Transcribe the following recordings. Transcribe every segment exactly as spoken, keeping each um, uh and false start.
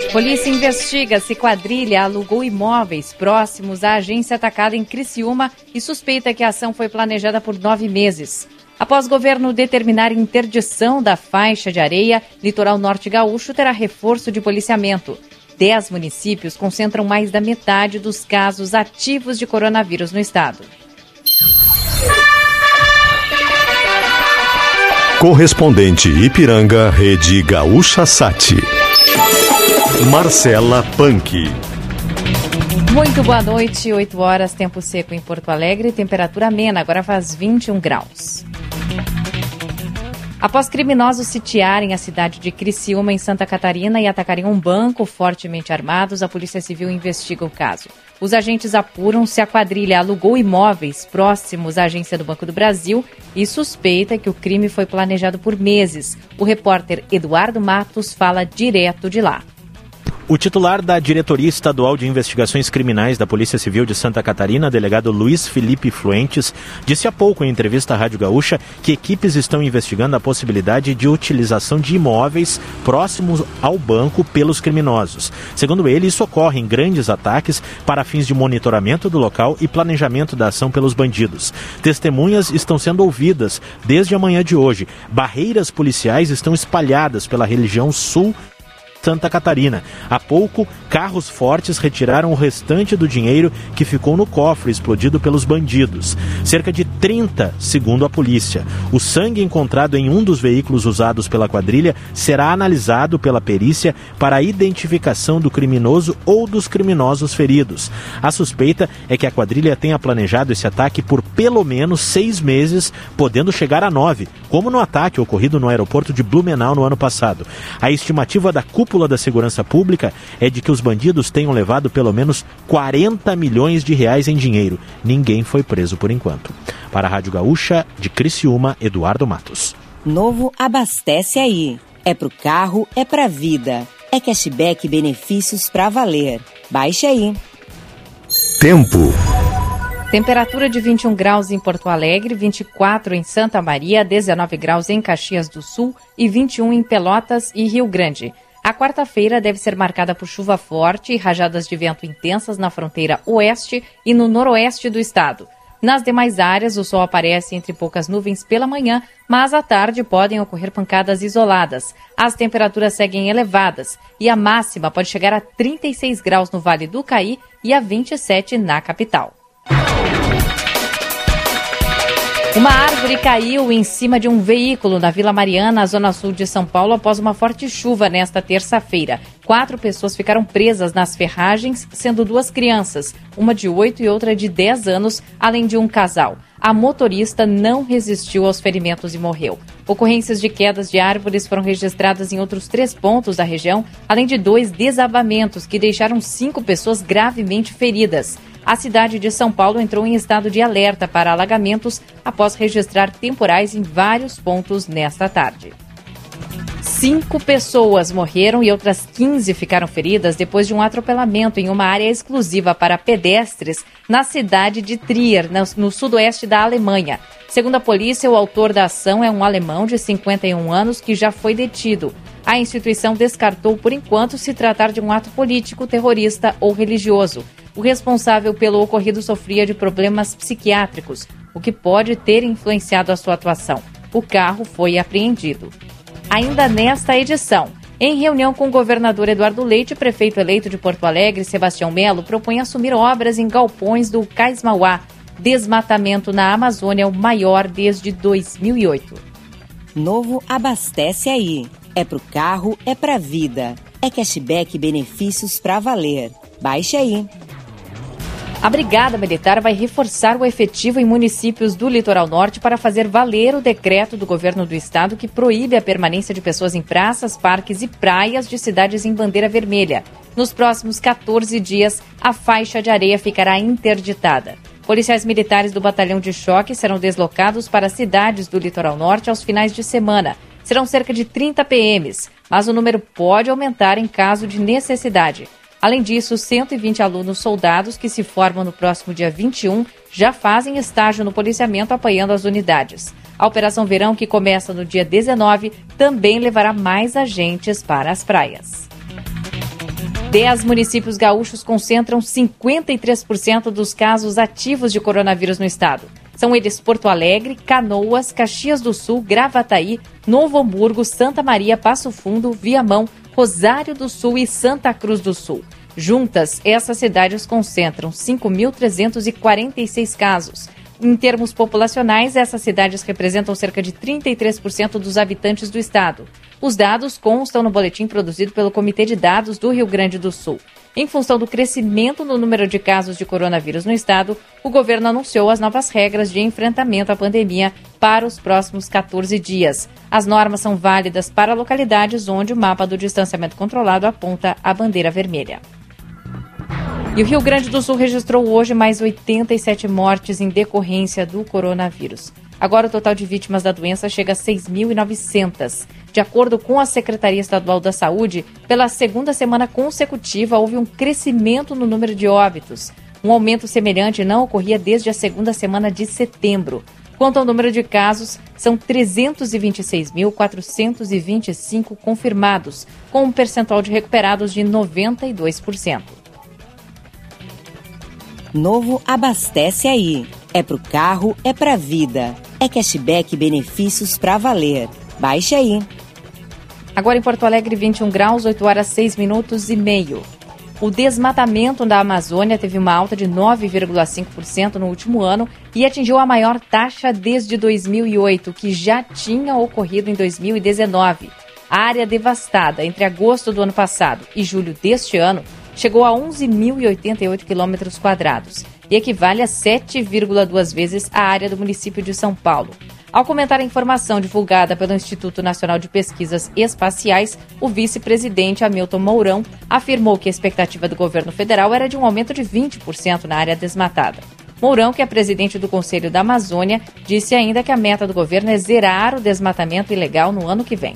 Polícia investiga se quadrilha alugou imóveis próximos à agência atacada em Criciúma e suspeita que a ação foi planejada por nove meses. Após o governo determinar interdição da faixa de areia, litoral norte gaúcho terá reforço de policiamento. Dez municípios concentram mais da metade dos casos ativos de coronavírus no estado. Correspondente Ipiranga, Rede Gaúcha Sat. Marcela Punk. Muito boa noite, oito horas, tempo seco em Porto Alegre, temperatura amena, agora faz vinte e um graus. Após criminosos sitiarem a cidade de Criciúma, em Santa Catarina, e atacarem um banco fortemente armados, a Polícia Civil investiga o caso. Os agentes apuram se a quadrilha alugou imóveis próximos à agência do Banco do Brasil e suspeita que o crime foi planejado por meses. O repórter Eduardo Matos fala direto de lá. O titular da Diretoria Estadual de Investigações Criminais da Polícia Civil de Santa Catarina, delegado Luiz Felipe Fluentes, disse há pouco em entrevista à Rádio Gaúcha que equipes estão investigando a possibilidade de utilização de imóveis próximos ao banco pelos criminosos. Segundo ele, isso ocorre em grandes ataques para fins de monitoramento do local e planejamento da ação pelos bandidos. Testemunhas estão sendo ouvidas desde a manhã de hoje. Barreiras policiais estão espalhadas pela região sul Santa Catarina. Há pouco, carros fortes retiraram o restante do dinheiro que ficou no cofre explodido pelos bandidos. Cerca de trinta, segundo a polícia. O sangue encontrado em um dos veículos usados pela quadrilha será analisado pela perícia para a identificação do criminoso ou dos criminosos feridos. A suspeita é que a quadrilha tenha planejado esse ataque por pelo menos seis meses, podendo chegar a nove, como no ataque ocorrido no aeroporto de Blumenau no ano passado. A estimativa da cúpula da Segurança Pública é de que os bandidos tenham levado pelo menos quarenta milhões de reais em dinheiro. Ninguém foi preso por enquanto. Para a Rádio Gaúcha, de Criciúma, Eduardo Matos. Novo abastece aí. É pro carro, é pra vida. É cashback e benefícios pra valer. Baixe aí. Tempo. Temperatura de vinte e um graus em Porto Alegre, vinte e quatro em Santa Maria, dezenove graus em Caxias do Sul e vinte e um em Pelotas e Rio Grande. A quarta-feira deve ser marcada por chuva forte e rajadas de vento intensas na fronteira oeste e no noroeste do estado. Nas demais áreas, o sol aparece entre poucas nuvens pela manhã, mas à tarde podem ocorrer pancadas isoladas. As temperaturas seguem elevadas e a máxima pode chegar a trinta e seis graus no Vale do Caí e a vinte e sete na capital. Uma árvore caiu em cima de um veículo na Vila Mariana, zona sul de São Paulo, após uma forte chuva nesta terça-feira. Quatro pessoas ficaram presas nas ferragens, sendo duas crianças, uma de oito e outra de dez anos, além de um casal. A motorista não resistiu aos ferimentos e morreu. Ocorrências de quedas de árvores foram registradas em outros três pontos da região, além de dois desabamentos que deixaram cinco pessoas gravemente feridas. A cidade de São Paulo entrou em estado de alerta para alagamentos após registrar temporais em vários pontos nesta tarde. Cinco pessoas morreram e outras quinze ficaram feridas depois de um atropelamento em uma área exclusiva para pedestres na cidade de Trier, no sudoeste da Alemanha. Segundo a polícia, o autor da ação é um alemão de cinquenta e um anos que já foi detido. A instituição descartou, por enquanto, se tratar de um ato político, terrorista ou religioso. O responsável pelo ocorrido sofria de problemas psiquiátricos, o que pode ter influenciado a sua atuação. O carro foi apreendido. Ainda nesta edição, em reunião com o governador Eduardo Leite, prefeito eleito de Porto Alegre, Sebastião Melo, propõe assumir obras em galpões do Cais Mauá. Desmatamento na Amazônia é o maior desde dois mil e oito. Novo abastece aí. É pro carro, é pra vida. É cashback e benefícios pra valer. Baixe aí. A Brigada Militar vai reforçar o efetivo em municípios do Litoral Norte para fazer valer o decreto do governo do estado que proíbe a permanência de pessoas em praças, parques e praias de cidades em bandeira vermelha. Nos próximos quatorze dias, a faixa de areia ficará interditada. Policiais militares do Batalhão de Choque serão deslocados para cidades do Litoral Norte aos finais de semana. Serão cerca de trinta P Ms, mas o número pode aumentar em caso de necessidade. Além disso, cento e vinte alunos soldados que se formam no próximo dia vinte e um já fazem estágio no policiamento apoiando as unidades. A Operação Verão, que começa no dia dezenove, também levará mais agentes para as praias. Dez municípios gaúchos concentram cinquenta e três por cento dos casos ativos de coronavírus no estado. São eles Porto Alegre, Canoas, Caxias do Sul, Gravataí, Novo Hamburgo, Santa Maria, Passo Fundo, Viamão, Rosário do Sul e Santa Cruz do Sul. Juntas, essas cidades concentram cinco mil trezentos e quarenta e seis casos. Em termos populacionais, essas cidades representam cerca de trinta e três por cento dos habitantes do estado. Os dados constam no boletim produzido pelo Comitê de Dados do Rio Grande do Sul. Em função do crescimento no número de casos de coronavírus no estado, o governo anunciou as novas regras de enfrentamento à pandemia para os próximos catorze dias. As normas são válidas para localidades onde o mapa do distanciamento controlado aponta a bandeira vermelha. E o Rio Grande do Sul registrou hoje mais oitenta e sete mortes em decorrência do coronavírus. Agora o total de vítimas da doença chega a seis mil e novecentas. De acordo com a Secretaria Estadual da Saúde, pela segunda semana consecutiva houve um crescimento no número de óbitos. Um aumento semelhante não ocorria desde a segunda semana de setembro. Quanto ao número de casos, são trezentos e vinte e seis mil, quatrocentos e vinte e cinco confirmados, com um percentual de recuperados de noventa e dois por cento. Novo Abastece Aí. É pro carro, é pra vida. É cashback e benefícios pra valer. Baixe aí. Agora em Porto Alegre, vinte e um graus, oito horas seis minutos e meio. O desmatamento da Amazônia teve uma alta de nove vírgula cinco por cento no último ano e atingiu a maior taxa desde dois mil e oito, que já tinha ocorrido em dois mil e dezenove. A área devastada entre agosto do ano passado e julho deste ano chegou a onze mil e oitenta e oito quilômetros quadrados e equivale a sete vírgula duas vezes a área do município de São Paulo. Ao comentar a informação divulgada pelo Instituto Nacional de Pesquisas Espaciais, o vice-presidente Hamilton Mourão afirmou que a expectativa do governo federal era de um aumento de vinte por cento na área desmatada. Mourão, que é presidente do Conselho da Amazônia, disse ainda que a meta do governo é zerar o desmatamento ilegal no ano que vem.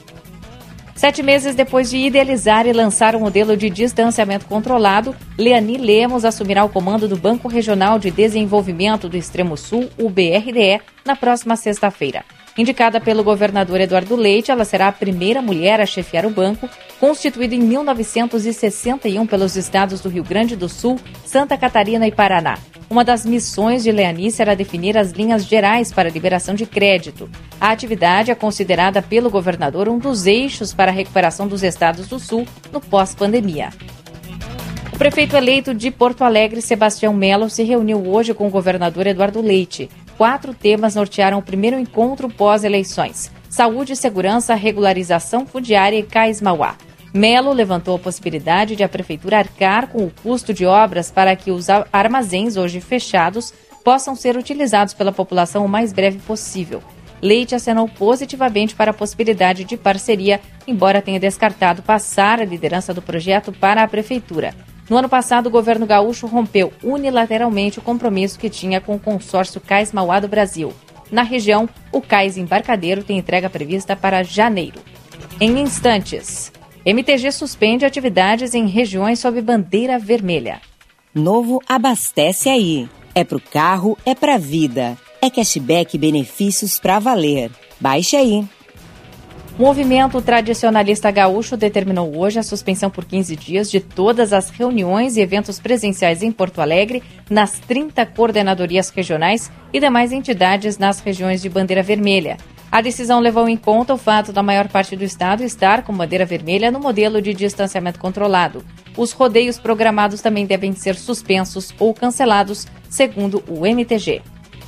Sete meses depois de idealizar e lançar o modelo de distanciamento controlado, Leani Lemos assumirá o comando do Banco Regional de Desenvolvimento do Extremo Sul, o B R D E, na próxima sexta-feira. Indicada pelo governador Eduardo Leite, ela será a primeira mulher a chefiar o banco, constituído em mil novecentos e sessenta e um pelos estados do Rio Grande do Sul, Santa Catarina e Paraná. Uma das missões de Leani será definir as linhas gerais para a liberação de crédito. A atividade é considerada pelo governador um dos eixos para a recuperação dos estados do Sul no pós-pandemia. O prefeito eleito de Porto Alegre, Sebastião Melo, se reuniu hoje com o governador Eduardo Leite. Quatro temas nortearam o primeiro encontro pós-eleições: saúde, segurança, regularização fundiária e Cais Mauá. Melo levantou a possibilidade de a Prefeitura arcar com o custo de obras para que os armazéns, hoje fechados, possam ser utilizados pela população o mais breve possível. Leite acenou positivamente para a possibilidade de parceria, embora tenha descartado passar a liderança do projeto para a Prefeitura. No ano passado, o governo gaúcho rompeu unilateralmente o compromisso que tinha com o consórcio Cais Mauá do Brasil. Na região, o Cais Embarcadeiro tem entrega prevista para janeiro. Em instantes, M T G suspende atividades em regiões sob bandeira vermelha. Novo Abastece Aí. É pro carro, é pra vida. É cashback e benefícios pra valer. Baixe aí. O movimento tradicionalista gaúcho determinou hoje a suspensão por quinze dias de todas as reuniões e eventos presenciais em Porto Alegre, nas trinta coordenadorias regionais e demais entidades nas regiões de bandeira vermelha. A decisão levou em conta o fato da maior parte do estado estar com bandeira vermelha no modelo de distanciamento controlado. Os rodeios programados também devem ser suspensos ou cancelados, segundo o M T G.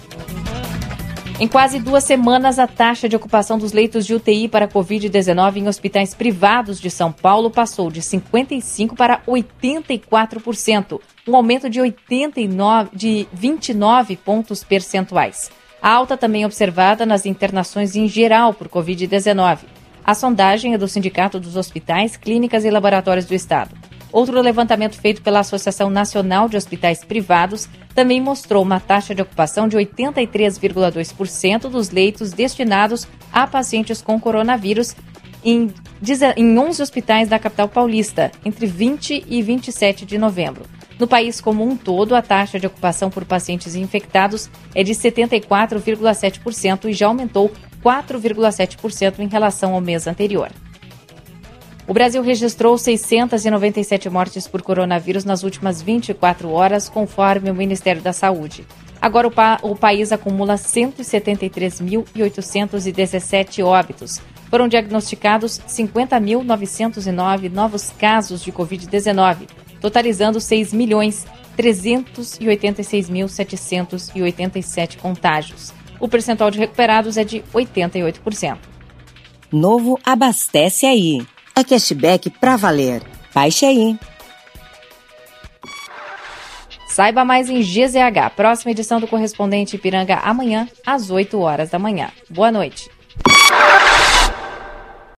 Em quase duas semanas, a taxa de ocupação dos leitos de U T I para covid dezenove em hospitais privados de São Paulo passou de cinquenta e cinco por cento para oitenta e quatro por cento, um aumento de, oitenta e nove, de vinte e nove pontos percentuais. A alta também observada nas internações em geral por covid dezenove. A sondagem é do Sindicato dos Hospitais, Clínicas e Laboratórios do Estado. Outro levantamento feito pela Associação Nacional de Hospitais Privados também mostrou uma taxa de ocupação de oitenta e três vírgula dois por cento dos leitos destinados a pacientes com coronavírus em, em onze hospitais da capital paulista, entre vinte e vinte e sete de novembro. No país como um todo, a taxa de ocupação por pacientes infectados é de setenta e quatro vírgula sete por cento e já aumentou quatro vírgula sete por cento em relação ao mês anterior. O Brasil registrou seiscentas e noventa e sete mortes por coronavírus nas últimas vinte e quatro horas, conforme o Ministério da Saúde. Agora o, pa- o país acumula cento e setenta e três mil oitocentos e dezessete óbitos. Foram diagnosticados cinquenta mil novecentos e nove novos casos de covid dezenove, totalizando seis milhões trezentos e oitenta e seis mil setecentos e oitenta e sete contágios. O percentual de recuperados é de oitenta e oito por cento. Novo Abastece Aí. É cashback pra valer. Baixe aí. Saiba mais em G Z H. Próxima edição do Correspondente Ipiranga amanhã, às oito horas da manhã. Boa noite.